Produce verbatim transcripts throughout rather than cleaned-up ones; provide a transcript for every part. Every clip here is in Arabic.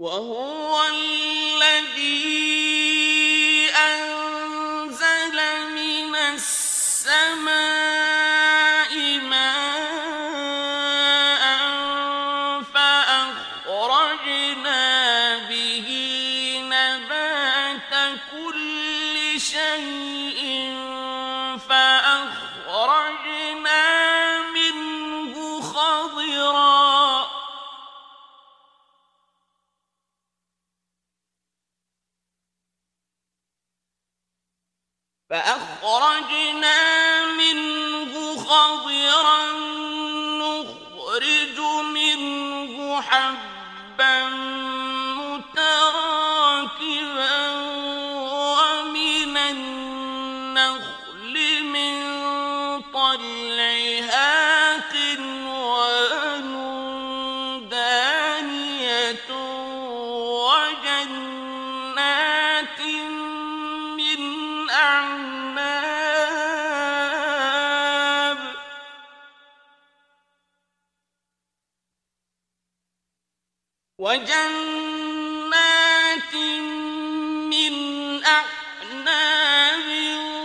وهو الذي أنزل من السماء ماء فأخرجنا به نبات كل شيء فأخرجنا منه خضرا فأخرجنا منه خضرا نخرج منه حبا متراكبا ومن النخل من طلعها قنوان دانية وجنات من أعناب وجنات من أعناب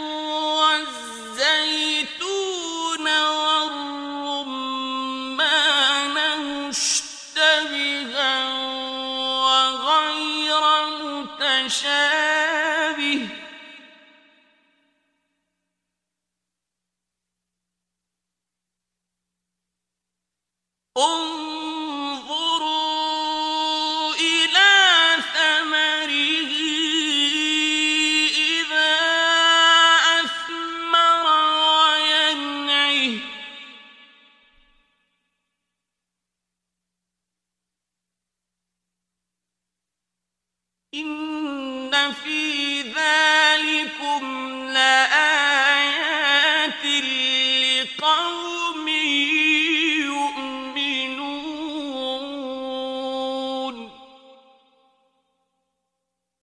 والزيتون والرمان مشتبها وغير متشابه انظروا إلى ثمره إذا أثمر وينعه إن في ذلكم